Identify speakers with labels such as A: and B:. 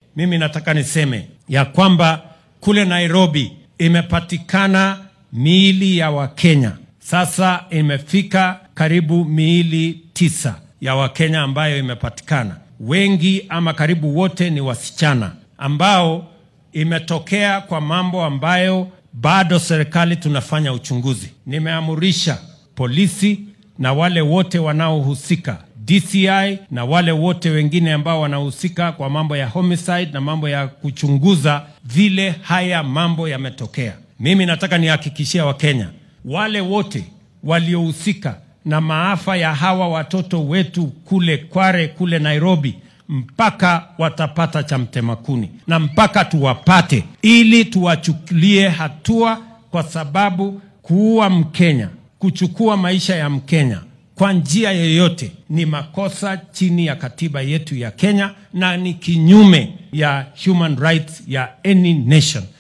A: mimi nataka niseme ya kwamba kule Nairobi imepatikana miili ya Wakenya. Sasa imefika karibu miili 9 ya Wakenya ambayo imepatikana. Wengi ama karibu wote ni wasichana ambao imetokea kwa mambo ambayo bado serikali tunafanya uchunguzi. Nimeamurisha polisi na wale wote wanaohusika, DCI na wale wote wengine ambao wanahusika kwa mambo ya homicide na mambo ya kuchunguza vile haya mambo yametokea. Mimi nataka nihakikishia Wakenya, wale wote waliohusika na maafa ya hawa watoto wetu kule Kware, kule Nairobi, mpaka watapata cha mtema kuni na mpaka tuwapate, ili tuwachukulie hatua, kwa sababu kuua Mkenya, kuchukua maisha ya Mkenya kwa njia yoyote ni makosa chini ya katiba yetu ya Kenya na ni kinyume ya human rights ya any nation.